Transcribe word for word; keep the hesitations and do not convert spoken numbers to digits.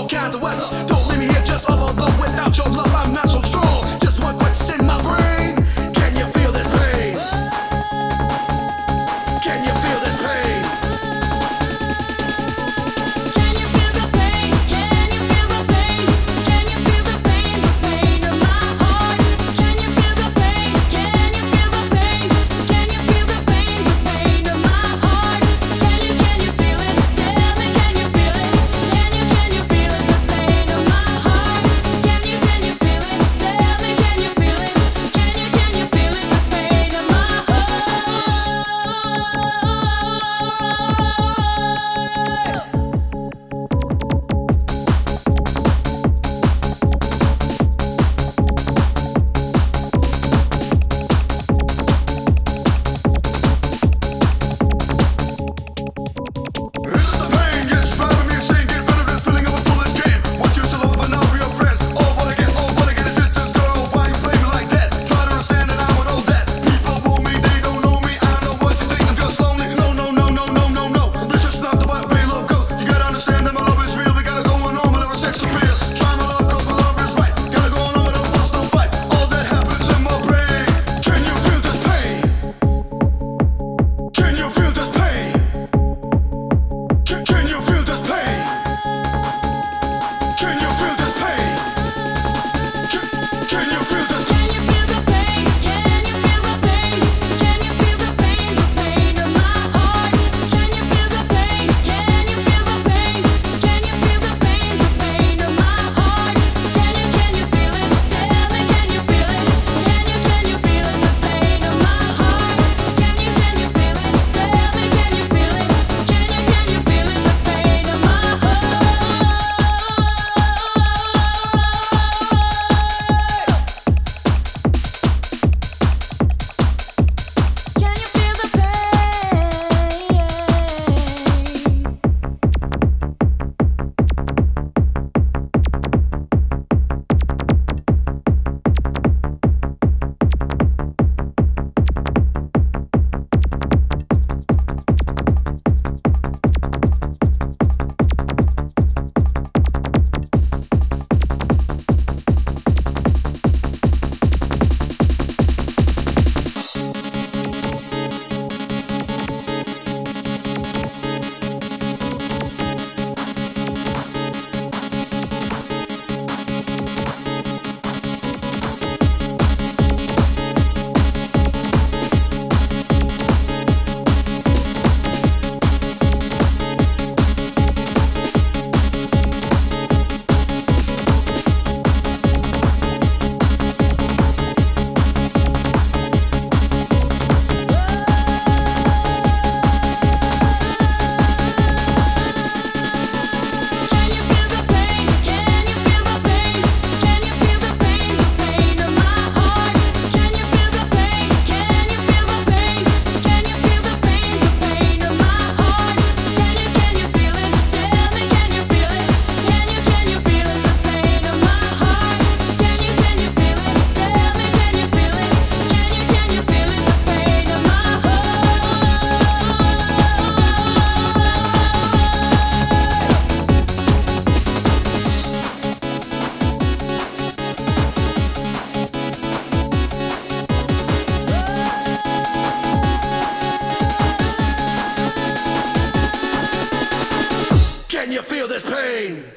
all kinds of weather. Don't leave me here just all alone. Without your love, I'm not so strong. Just one question in my brain. Can you feel this pain? Can you feel this pain? Can you feel the pain? Can you feel the pain? Can you feel the pain? The pain of my heart. Can you feel the pain? Can you feel the pain? Can you feel the pain? The pain of my heart. Can you can you feel it? Tell me, can you feel it? Can you can you feel it? The pain of my heart. Can you can you feel it? Tell me, can you feel it? Can you can you feel it? The pain of my This is the pain, yes, driving me insane. Get rid of this feeling of a foolish game. Want you to love, but now we're your friends. All what I get, all what I get is distance, girl. Why you play me like that? Try to understand that I would know that. People want me, they don't know me. I know what you think, I'm just lonely. No, no, no, no, no, no, no. This is not the way love goes. You gotta understand that my love is real. We gotta go on whenever sex appears. Try my love, cause my love is right. Gotta go on whenever fuss, no fight. All that happens in my brain. Can you feel this pain? Can you feel this pain? Can, can you feel this pain? Can you feel this pain? Can, can you feel this? Can you feel the pain? Can you feel the pain? Can you feel the pain? The pain of my heart. Can you feel the pain? Can you feel the pain? Can you feel the pain? The pain of my heart. Can you can you feel it? Tell me, can you feel it? Can you can you feel it? The pain of my heart. Can you can you feel it? Tell me, can you feel it? Can you can you feel it? The pain of my heart. Can you feel the pain? Can you feel the pain? Can you feel the pain? Can you feel the pain? The pain of my heart. Can you feel the pain? Can you feel the pain? Can you feel the pain? The pain of my heart. Can you can you feel it? Tell me, can you feel it? Can you can you feel it? The pain of my heart. Can you can you feel it? Tell me, can you feel it? Can you can you feel it? The pain of my heart. Can you feel this pain?